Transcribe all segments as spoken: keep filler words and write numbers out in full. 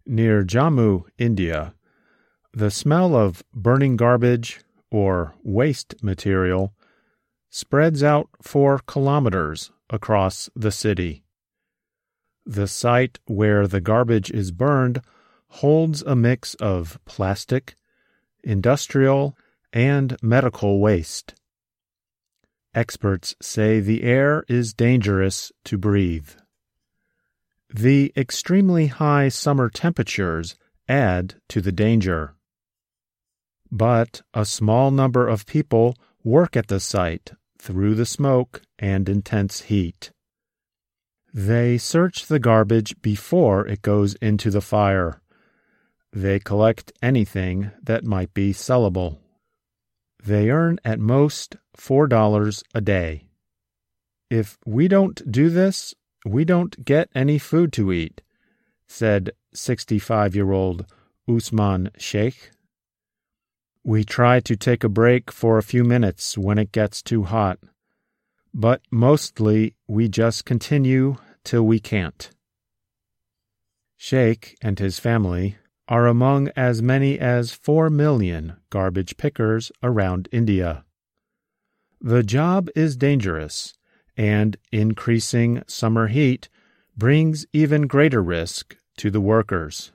Near Jammu, India, the smell of burning garbage or waste material spreads out for kilometers across the city. The site where the garbage is burned holds a mix of plastic, industrial, and medical waste. Experts say the air is dangerous to breathe. The extremely high summer temperatures add to the danger. But a small number of people work at the site through the smoke and intense heat. They search the garbage before it goes into the fire. They collect anything that might be sellable. They earn at most four dollars a day. If we don't do this, we don't get any food to eat, said sixty-five-year-old Usman Sheikh. We try to take a break for a few minutes when it gets too hot, but mostly we just continue till we can't. Sheikh and his family are among as many as four million garbage pickers around India. The job is dangerous, and increasing summer heat brings even greater risk to the workers.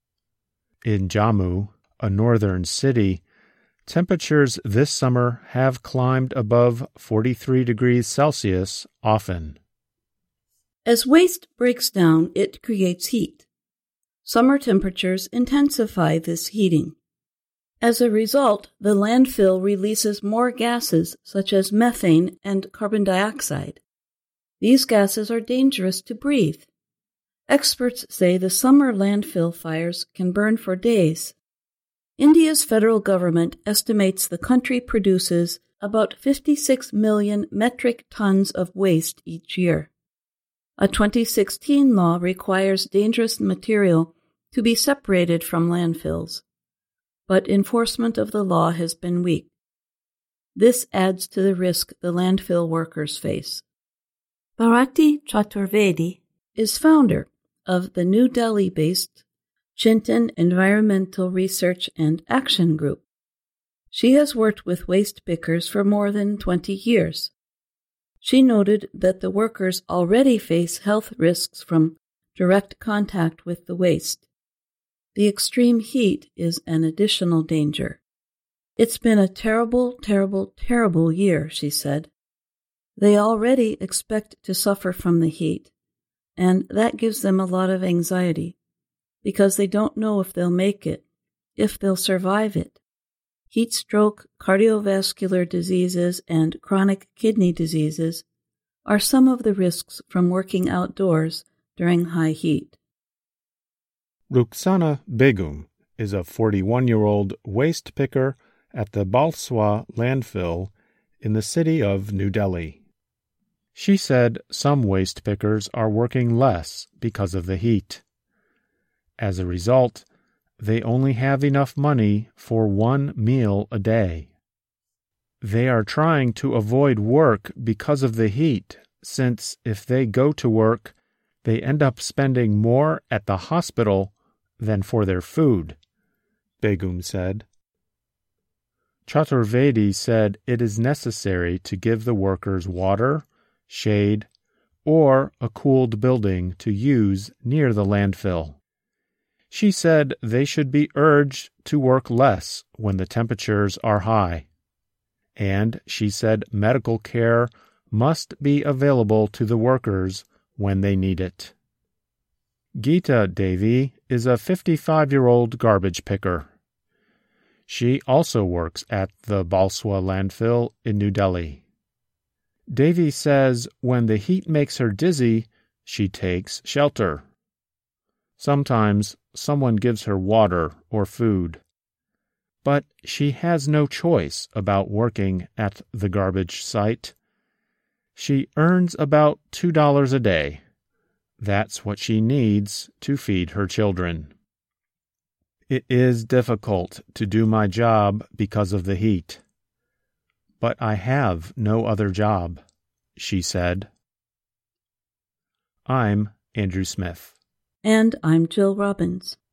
In Jammu, a northern city, temperatures this summer have climbed above forty-three degrees Celsius often. As waste breaks down, it creates heat. Summer temperatures intensify this heating. As a result, the landfill releases more gases such as methane and carbon dioxide. These gases are dangerous to breathe. Experts say the summer landfill fires can burn for days. India's federal government estimates the country produces about fifty-six million metric tons of waste each year. A twenty sixteen law requires dangerous material to be separated from landfills, but enforcement of the law has been weak. This adds to the risk the landfill workers face. Bharati Chaturvedi is founder of the New Delhi-based Chintan Environmental Research and Action Group. She has worked with waste pickers for more than twenty years. She noted that the workers already face health risks from direct contact with the waste. The extreme heat is an additional danger. It's been a terrible, terrible, terrible year, she said. They already expect to suffer from the heat, and that gives them a lot of anxiety, because they don't know if they'll make it, if they'll survive it. Heat stroke, cardiovascular diseases, and chronic kidney diseases are some of the risks from working outdoors during high heat. Rukhsana Begum is a forty-one-year-old waste picker at the Balswa landfill in the city of New Delhi. She said some waste pickers are working less because of the heat. As a result, they only have enough money for one meal a day. They are trying to avoid work because of the heat, since if they go to work, they end up spending more at the hospital than for their food, Begum said. Chaturvedi said it is necessary to give the workers water, shade, or a cooled building to use near the landfill. She said they should be urged to work less when the temperatures are high. And she said medical care must be available to the workers when they need it. Geeta Devi is a fifty-five-year-old garbage picker. She also works at the Balswa landfill in New Delhi. Devi says when the heat makes her dizzy, she takes shelter. Sometimes someone gives her water or food. But she has no choice about working at the garbage site. She earns about two dollars a day. That's what she needs to feed her children. It is difficult to do my job because of the heat. But I have no other job, she said. I'm Andrew Smith. And I'm Jill Robbins.